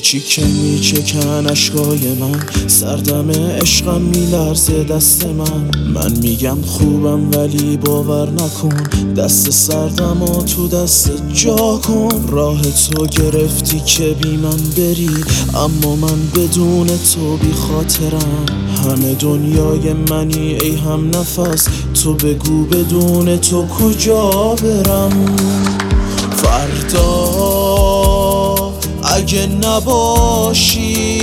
هیچی که میچکن اشکای من، سردم عشقم میلرزه دست من میگم خوبم ولی باور نکن، دست سردم و تو دست جا کن. راه تو گرفتی که بی من بری، اما من بدون تو بی خاطرم. همه دنیای منی ای هم نفس، تو بگو بدون تو کجا برم. فردا اگه نباشی،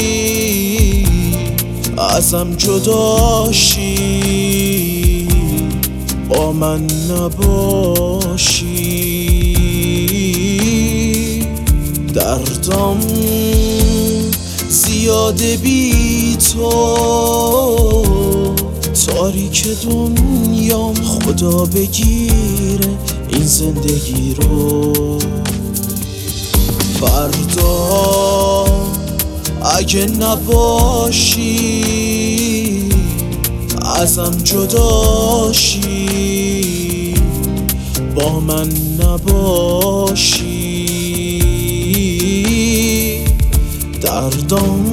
ازم جداشی، با من نباشی، دردم زیاده بی تو، تاریک دنیام خدا بگیره این زندگی رو. فردا اگه نباشی، ازم جداشی، با من نباشی، دردم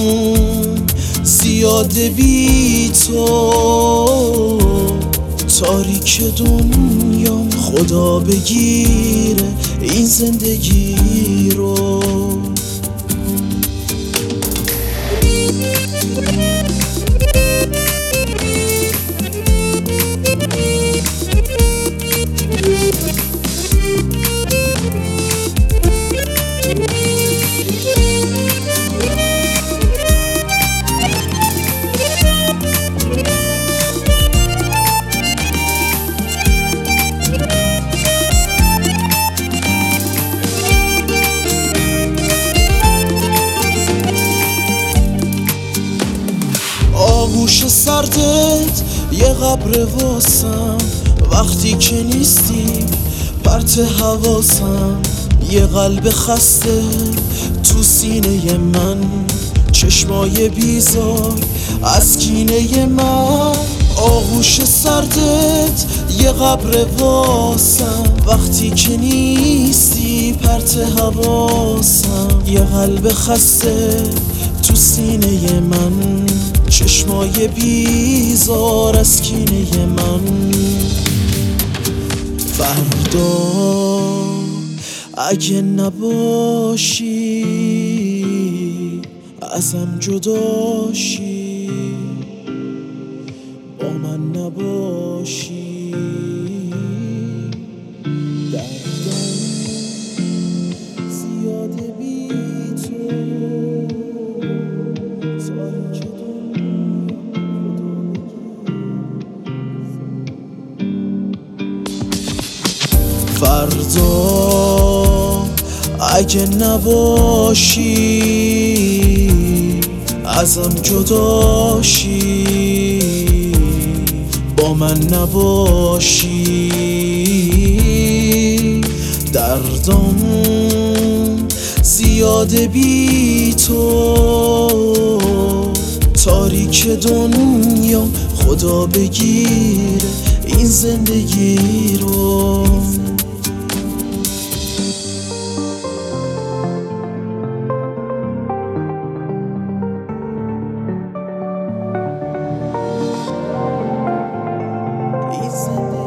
زیاده بی تو، تاریک دنیام خدا بگیره این زندگی رو. آغوش سردت یه قبر واسم، وقتی که نیستی پرت حواسم. یه قلب خسته تو سینه من، چشمای بیزار از کینه من. آغوش سردت یه قبر واسم، وقتی که نیستی پرت حواسم. یه قلب خسته تو سینه من، چشمای بیزار از کینه من. فردا اگه نباشی، ازم جداشی، با من نباشی، دردم زیاده بی تو، تاریک فردا اگه نباشی، ازم جداشی، با من نباشی، دردم زیاده بی تو، تاریک دنیا خدا بگیره این زندگی رو. Isn't it